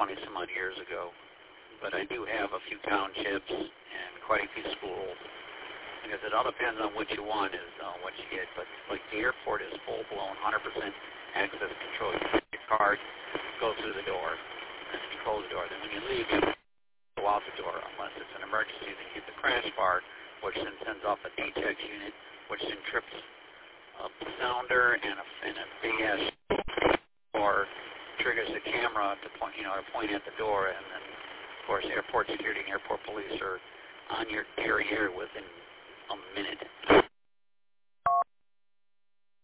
20-some odd years ago. But I do have a few townships and quite a few schools. Because it all depends on what you want is what you get. But like the airport is full-blown, 100% access control. You put your card, go through the door, and then you close the door. Then when you leave, you go out the door. Unless it's an emergency, then you hit the crash bar, which then sends off a DTEX unit, which then trips a sounder and a big ass or triggers the camera to point, to point at the door, and then of course airport security and airport police are on your derriere within a minute.